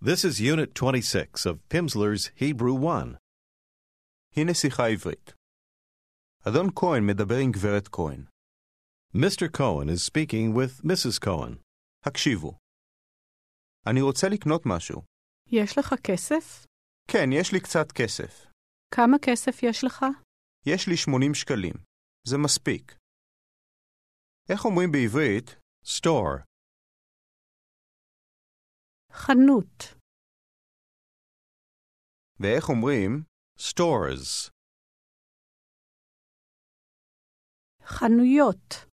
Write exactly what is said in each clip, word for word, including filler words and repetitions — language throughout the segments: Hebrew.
This is Unit twenty-six of Pimsleur's Hebrew one. הנה שיחה עברית. אדון כהן מדבר עם גברת כהן. Mister Cohen is speaking with Missus Cohen. הקשיבו. אני רוצה לקנות משהו. יש לך כסף? כן, יש לי קצת כסף. כמה כסף יש לך? יש לי שמונים שקלים. זה מספיק. איך אומרים בעברית? Store. חנות. ואיך אומרים? Stores. חנויות.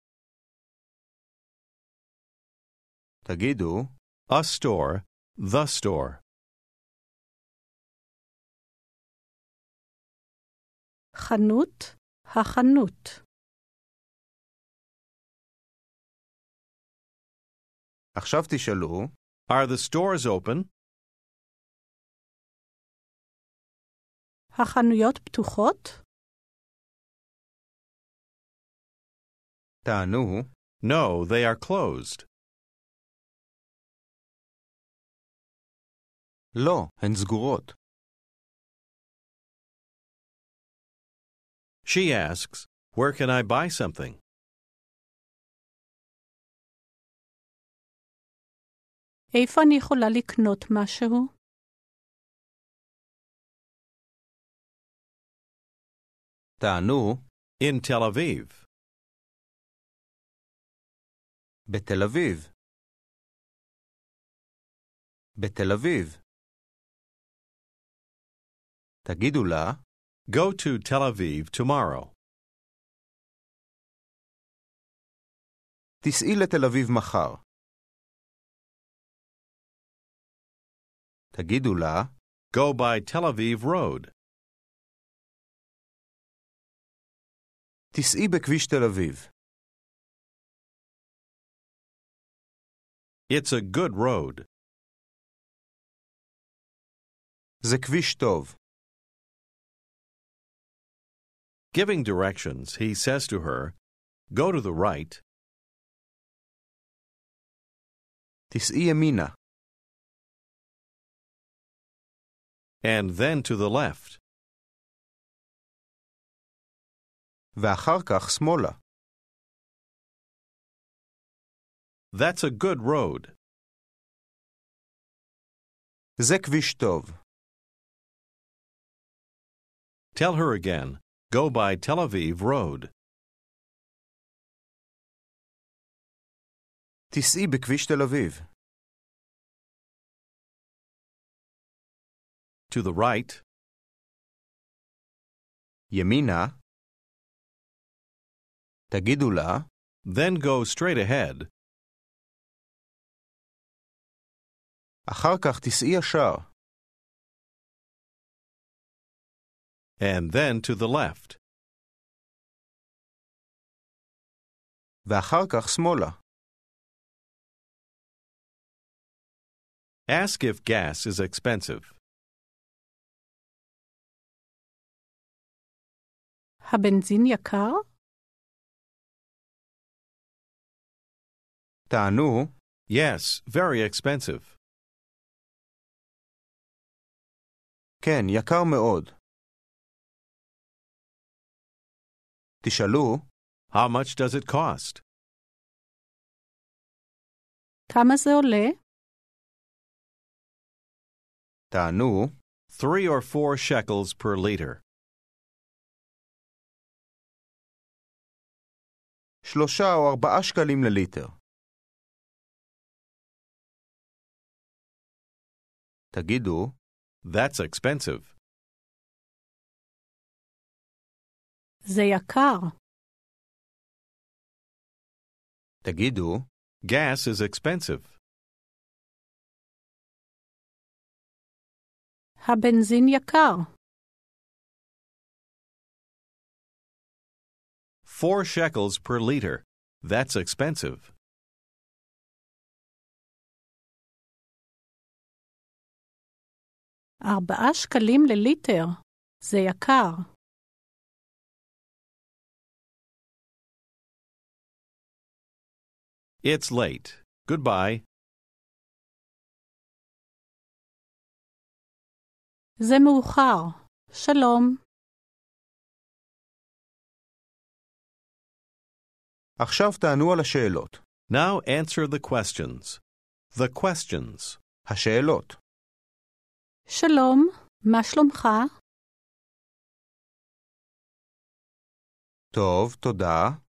תגידו, A store. The store. חנות. החנות. עכשיו תשאלו, Are the stores open? החנויות פתוחות? תענו, No, they are closed. לא, הן סגורות. She asks, Where can I buy something? איפה אני יכולה לקנות משהו? תענו, In Tel Aviv. בתל אביב. בתל אביב. תגידו לה, Go to Tel Aviv tomorrow. תיסעי לתל אביב מחר. תגידו לה, Go by Tel Aviv Road. תיסעי בכביש תל אביב. It's a good road. זה כביש טוב. Giving directions, he says to her, Go to the right. תיסעי ימינה. And then to the left. ואחר כך שמאלה. That's a good road. זה כביש טוב. Tell her again, Go by Tel Aviv Road. תיסעי בכביש תל אביב. To the right. ימינה. תגידו לה, Then go straight ahead. אחר כך תיסעי ישר. And then to the left. ואחר כך שמאלה. Ask if gas is expensive. הבנזין יקר? תענו, Yes, very expensive. כן, יקר מאוד. תשאלו, How much does it cost? כמה זה עולה? תענו, Three or four shekels per liter. שלושה או ארבעה שקלים לליטר. תגידו, That's expensive. זה יקר. תגידו, Gas is expensive. הבנזין יקר. Four shekels per liter. That's expensive. ארבעה שקלים לליטר. זה יקר. It's late. Goodbye. זה מאוחר. שלום. עכשיו תענו על השאלות. Now answer the questions. The questions. השאלות. שלום, מה שלומך? טוב, תודה.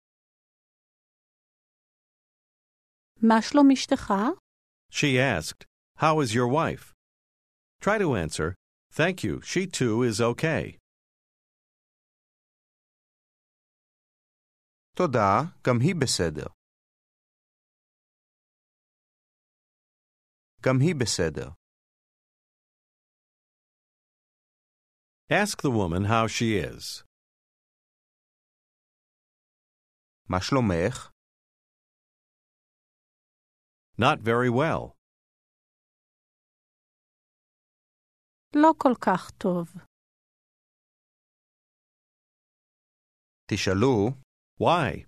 מה שלום אשתך? She asked, "How is your wife?" Try to answer, "Thank you, she too is okay." תודה, גם היא בסדר. גם היא בסדר. Ask the woman how she is. מה שלומך? Not very well. לא כל כך טוב. תשאלו, Why?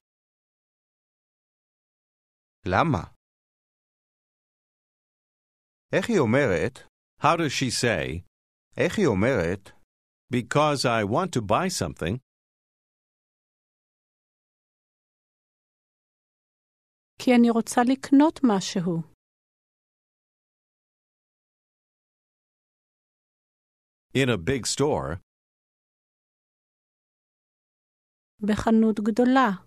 למה? איך היא אומרת? How does she say, איך היא אומרת? "Because I want to buy something"? כי אני רוצה לקנות משהו. In a big store. בחנות גדולה.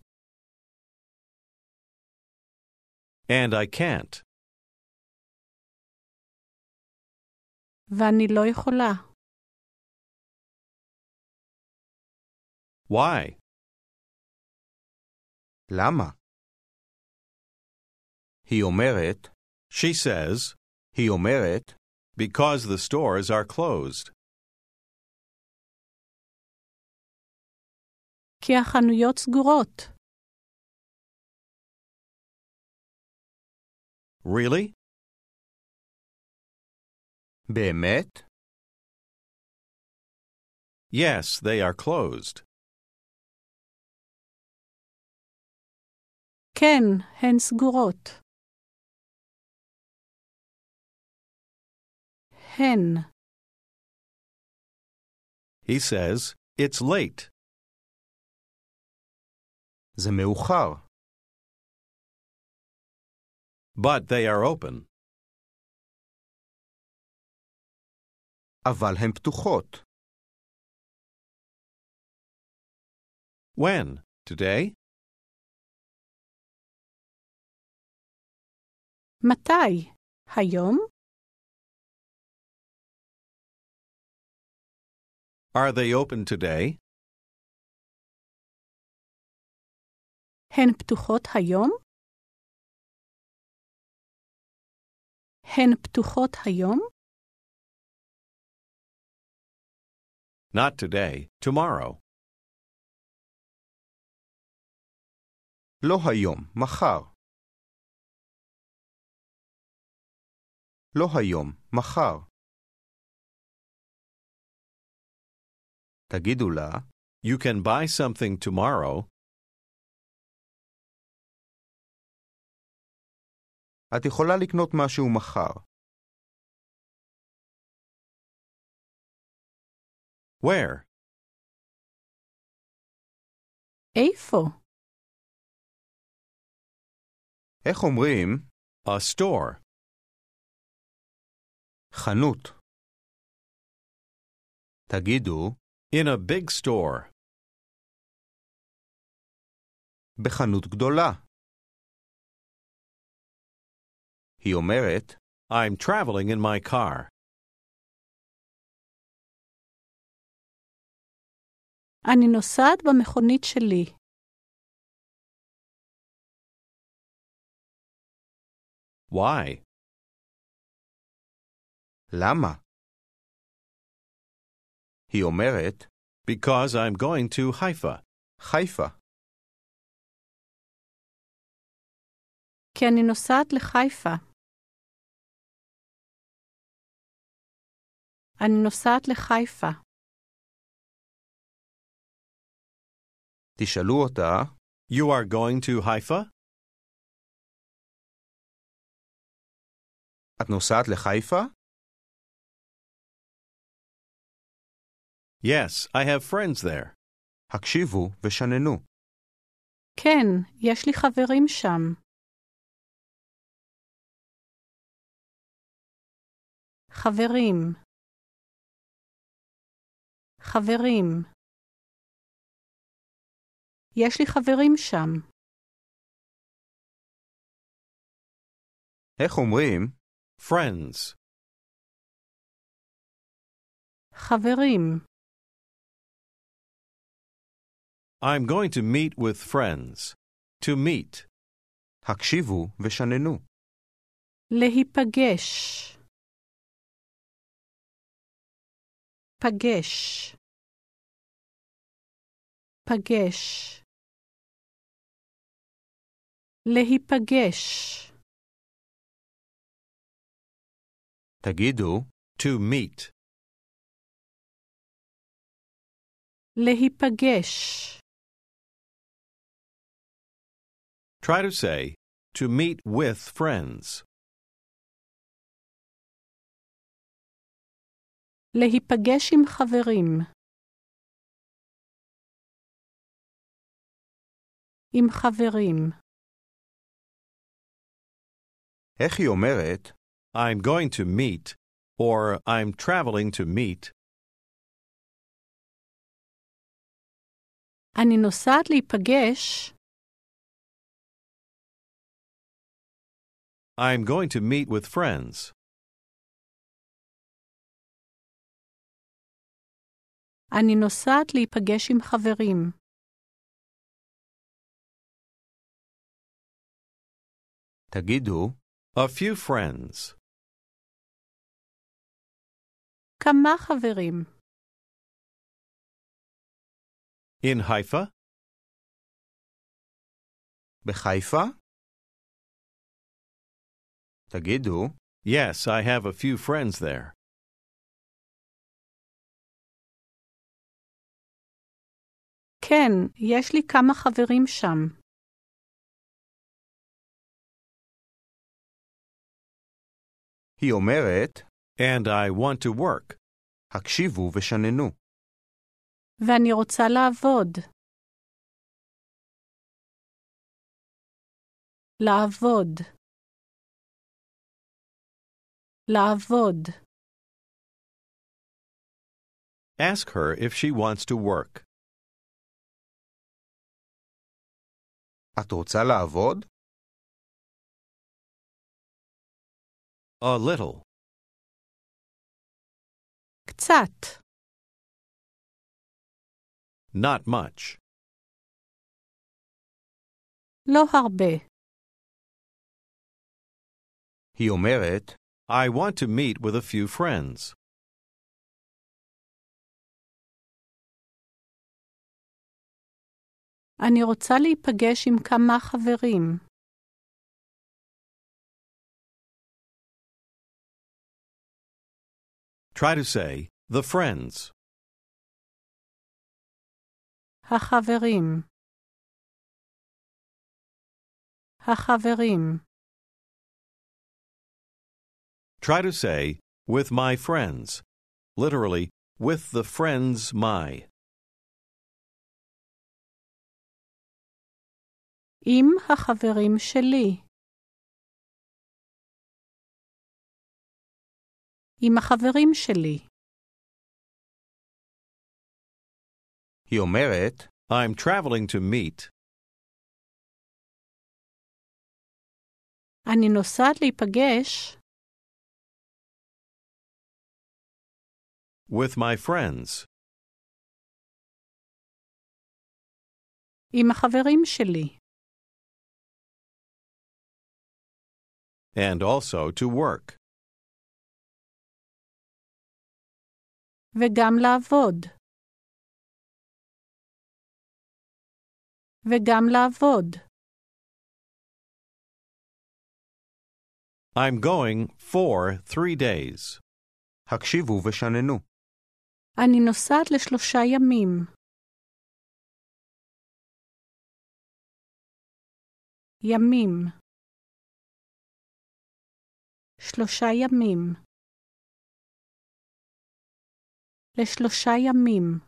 And I can't. ואני לא יכולה. Why? למה? היא אומרת, She says, היא אומרת, "Because the stores are closed." כי החנויות סגורות. Really? באמת? Yes, they are closed. כן, הן סגורות. הן. He says, "It's late." זה מאוחר. But they are open. אבל הן פתוחות. When? Today? מתי? היום? Are they open today? הן פתוחות היום? הן פתוחות היום? Not today, tomorrow. לא היום, מחר. לא היום, מחר. תגידו לה, You can buy something tomorrow. את יכולה לקנות משהו מחר. Where? איפה? איך אומרים? A store. חנות. תגידו, In a big store. בחנות גדולה. היא אומרת, I'm traveling in my car. אני נוסעת במכונית שלי. Why? למה? היא אומרת, Because I'm going to Haifa. חיפה. כי אני נוסעת לחיפה. אני נוסעת לחיפה. תשאלו אותה, You are going to Haifa? את נוסעת לחיפה? Yes, I have friends there. הקשיבו ושננו. כן, יש לי חברים שם. חברים. חברים. יש לי חברים שם. איך אומרים? Friends. חברים. I'm going to meet with friends. To meet. הקשיבו ושננו. להיפגש. פגש. פגש. להיפגש. תגידו, To meet. להיפגש. Try to say, to meet with friends. להיפגש עם חברים. עם חברים. איך היא אומרת? I'm going to meet, or I'm traveling to meet. אני נוסעת להיפגש. I'm going to meet with friends. אני נוסעת להיפגש עם חברים. תגידו, A few friends. כמה חברים? In Haifa? בחיפה? תגידו, Yes, I have a few friends there. כן, יש לי כמה חברים שם. היא אומרת, And I want to work. הקשיבו ושננו. ואני רוצה לעבוד. לעבוד. לעבוד. Ask her if she wants to work. את רוצה לעבוד? A little. קצת. Not much. לא הרבה. היא אומרת, I want to meet with a few friends. אני רוצה להיפגש עם כמה חברים. Try to say, the friends. החברים. החברים. Try to say, with my friends. Literally, with the friends my. עם החברים שלי. עם החברים שלי. היא אומרת, I'm traveling to meet. אני נוסעת להיפגש. With my friends. עם החברים שלי. And also to work. וגם לעבוד. וגם לעבוד. I'm going for three days. הקשיבו ושננו. אני נוסעת לשלושה ימים. ימים. שלושה ימים. לשלושה ימים.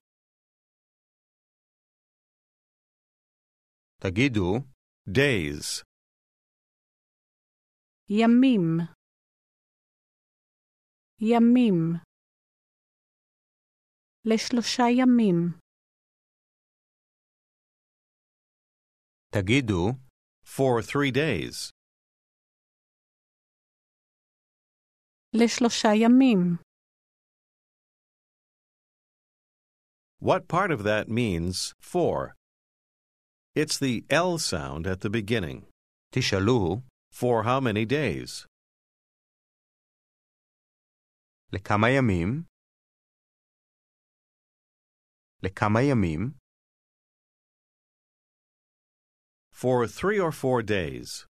תגידו, days, ימים. ימים. לשלושה ימים. תגידו, for three days, לשלושה ימים. What part of that means for? It's the L sound at the beginning. תשאלו, For how many days? לכמה ימים? לכמה ימים? For three or four days.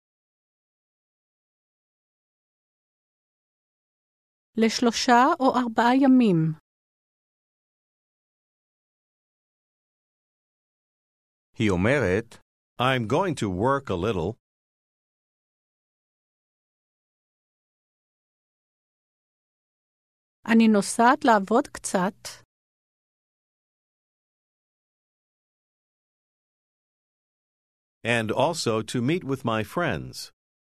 לשלושה או ארבעה ימים. היא אומרת, I'm going to work a little. אני נוסעת לעבוד קצת. And also to meet with my friends.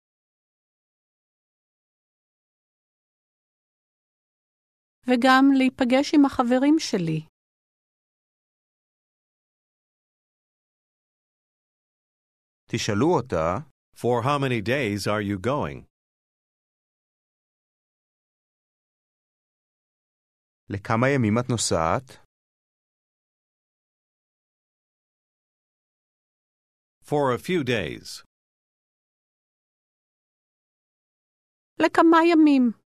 וגם להיפגש עם החברים שלי. תשאלו אותה, For how many days are you going? לכמה ימים את נוסעת? For a few days. לכמה ימים.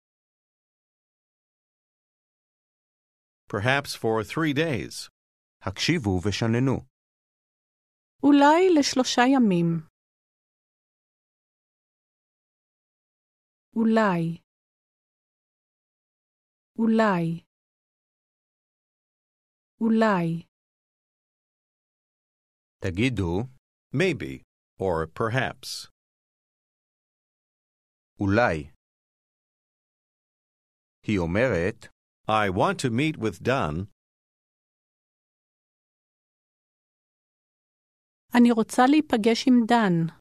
Perhaps for three days. הקשיבו ושננו. אולי לשלושה ימים. אולי. אולי. אולי. תגידו, Maybe, or perhaps. אולי. היא אומרת, I want to meet with Don. אני רוצה להיפגש עם דן.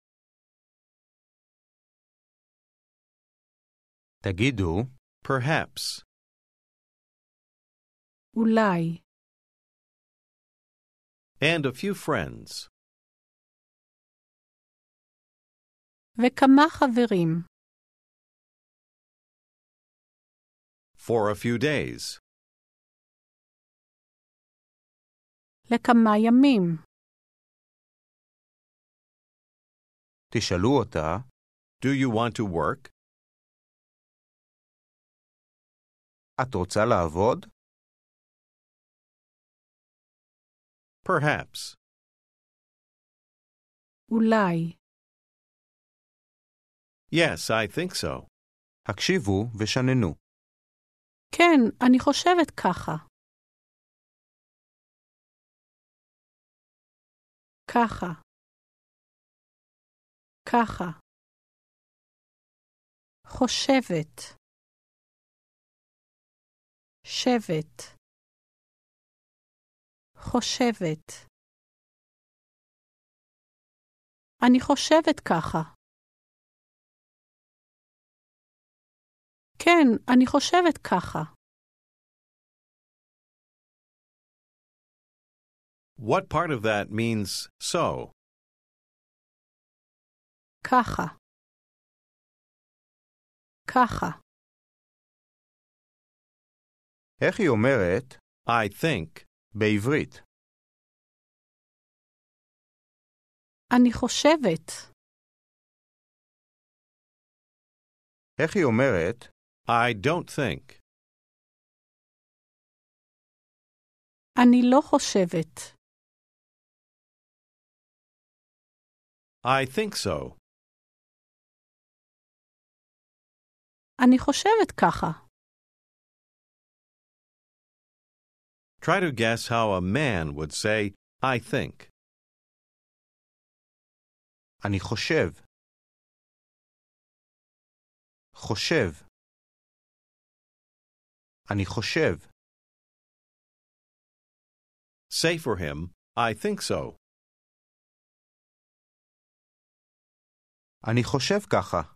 תגידו, Perhaps. אולי. And a few friends. וכמה חברים. For a few days. לכמה ימים. תשאלו אותה, Do you want to work? את רוצה לעבוד? Perhaps. אולי. Yes, I think so. הקשיבו ושננו. כן, אני חושבת ככה. ככה. ככה. חושבת. שבט. חושבת. אני חושבת ככה. כן, אני חושבת ככה. What part of that means so? ככה. ככה. איך היא אומרת, I think. בעברית? אני חושבת. איך היא אומרת, I don't think. אני לא חושבת. I think so. אני חושבת ככה. Try to guess how a man would say, I think. אני חושב. חושב. אני חושב. Say for him, I think so. אני חושב ככה.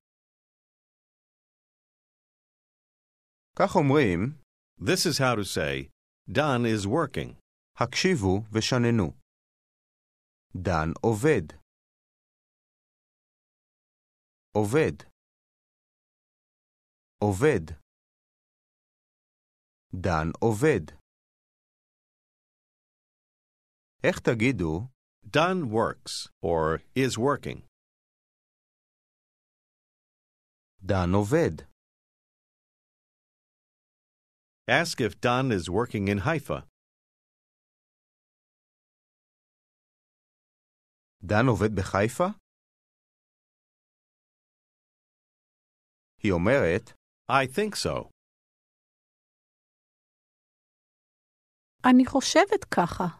כך אומרים, This is how to say, Don is working. הקשיבו ושננו. דן עובד. עובד. עובד. דן עובד. איך תגידו? Don works, or is working. דן עובד. Ask if Don is working in Haifa. דן עובד בחיפה? היא אומרת, I think so. אני חושבת ככה.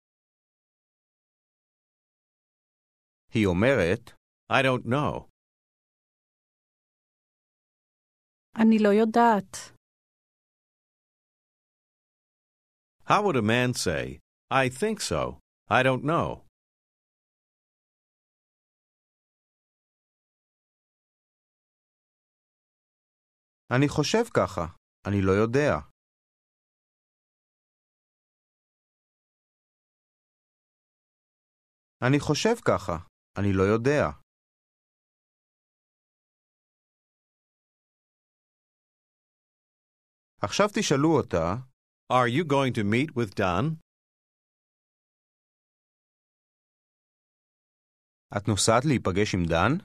היא אומרת, I don't know. אני לא יודעת. How would a man say, I think so, I don't know? אני חושב ככה, אני לא יודע. אני חושב ככה, אני לא יודע. עכשיו תשאלו אותה, Are you going to meet with Don? את נוסעת להיפגש עם דן?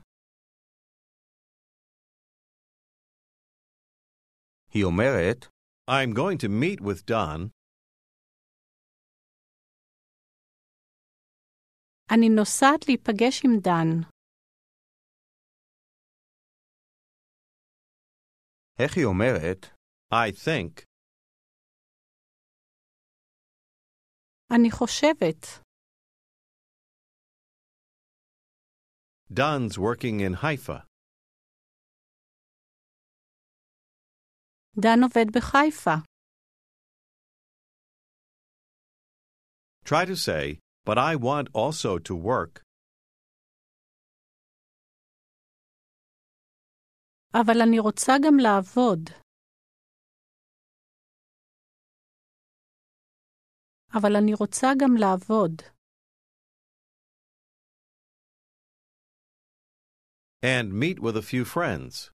היא אומרת, I'm going to meet with Don. אני נוסעת להיפגש עם דן. איך היא אומרת? I think. אני חושבת. Don's working in Haifa. דן עובד בחיפה. Try to say, but I want also to work. אבל אני רוצה גם לעבוד. אבל אני רוצה גם לעבוד. And meet with a few friends.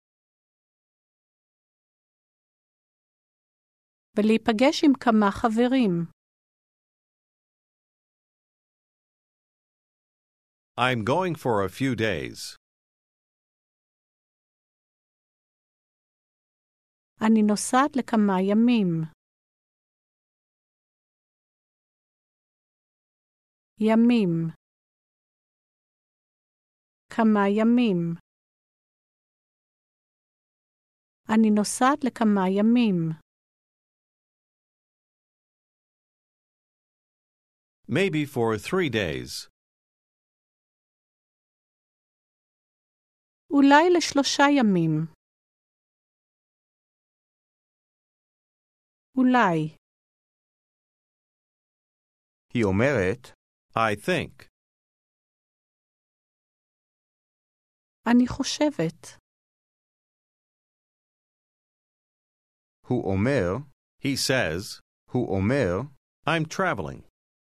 ולהיפגש עם כמה חברים. I'm going for a few days. אני נוסעת לכמה ימים. ימים. כמה ימים. אני נוסעת לכמה ימים. Maybe for three days. אולי לשלושה ימים. אולי. היא אומרת, I think. אני חושבת. הוא אומר, He says, הוא אומר, I'm traveling.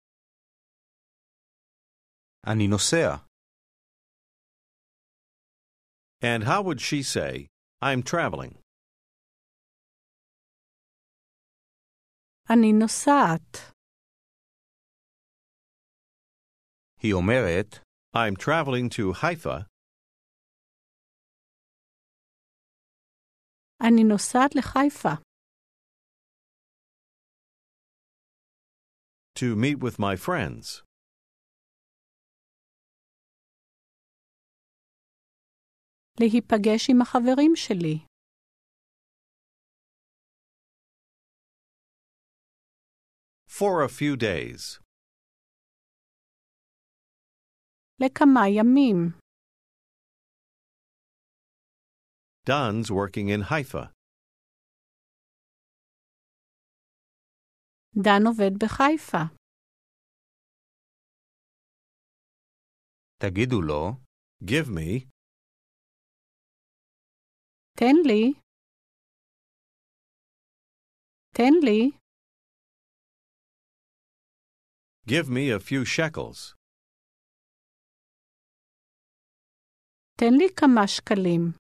אני נוסע. And how would she say, I'm traveling? אני נוסעת. היא אומרת, I'm traveling to Haifa. אני נוסעת לחיפה. To meet with my friends. להיפגש עם החברים שלי. For a few days. לכמה ימים. Don's working in Haifa. דן עובד בחיפה. תגידו לו, Give me. תן לי. תן לי. Give me a few shekels. תן לי כמה שקלים.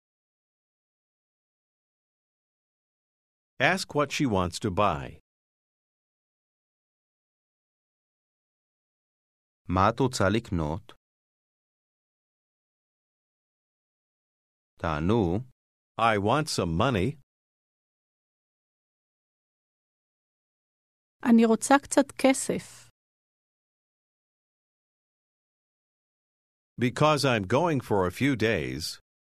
Ask what she wants to buy. מה את רוצה לקנות? תענו, I want some money. אני רוצה קצת כסף. Because I'm going for a few days.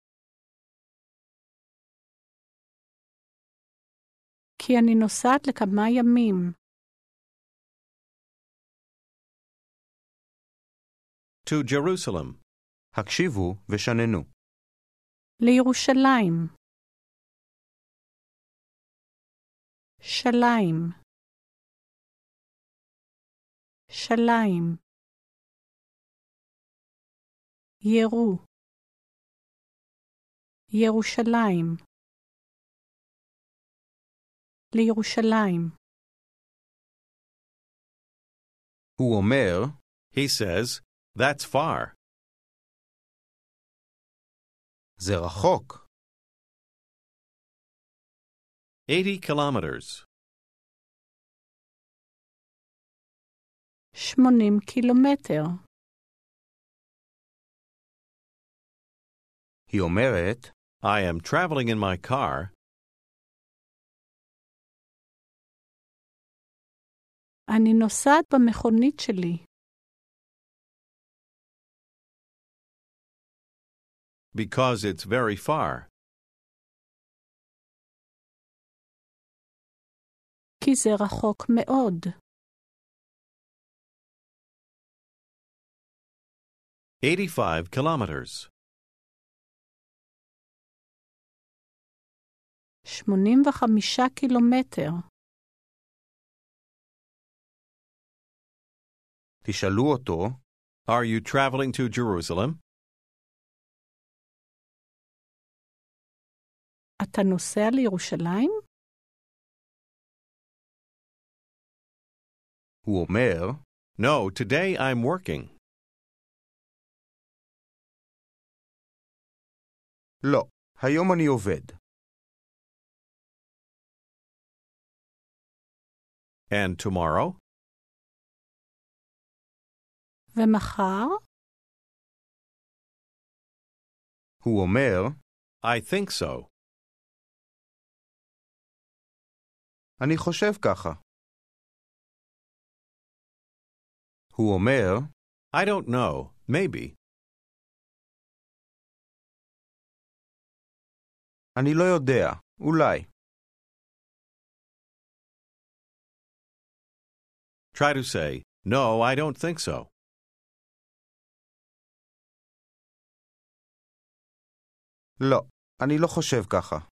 כי אני נוסעת לכמה ימים. To Jerusalem. הקשיבו ושננו. לירושלים. שליים. שליים. ירו. ירושלים. לירושלים. הוא אומר, He says, that's far. זה רחוק. eighty kilometers. שמונים קילומטר. היא אומרת, I am traveling in my car. אני נוסעת במכונית שלי. Because it's very far. כי זה רחוק מאוד. eighty-five kilometers. שמונים וחמישה קילומטר. תשאלו אותו, Are you traveling to Jerusalem? אתה נוסע לירושלים? הוא אומר, No, today I'm working. לא, היום אני עובד. And tomorrow? ומחר? הוא אומר, I think so. אני חושב ככה. הוא אומר, I don't know. Maybe. אני לא יודע, אולי. Try to say, No, I don't think so. לא, אני לא חושב ככה.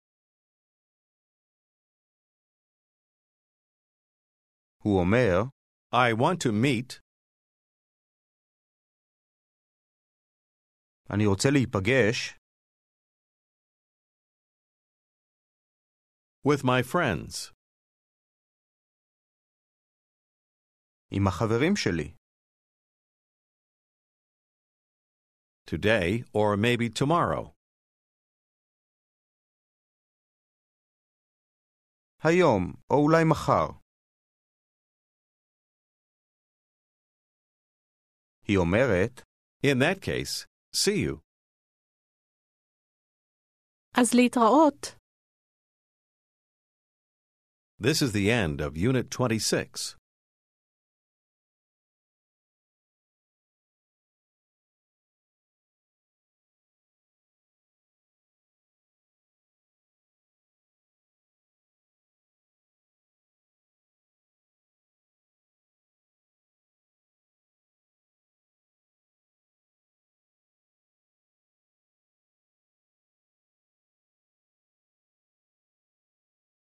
הוא אומר, I want to meet. אני רוצה להיפגש With my friends. עם החברים שלי. Today or maybe tomorrow. היום, או אולי מחר. היא אומרת, In that case, see you. אז להתראות. This is the end of Unit twenty-six.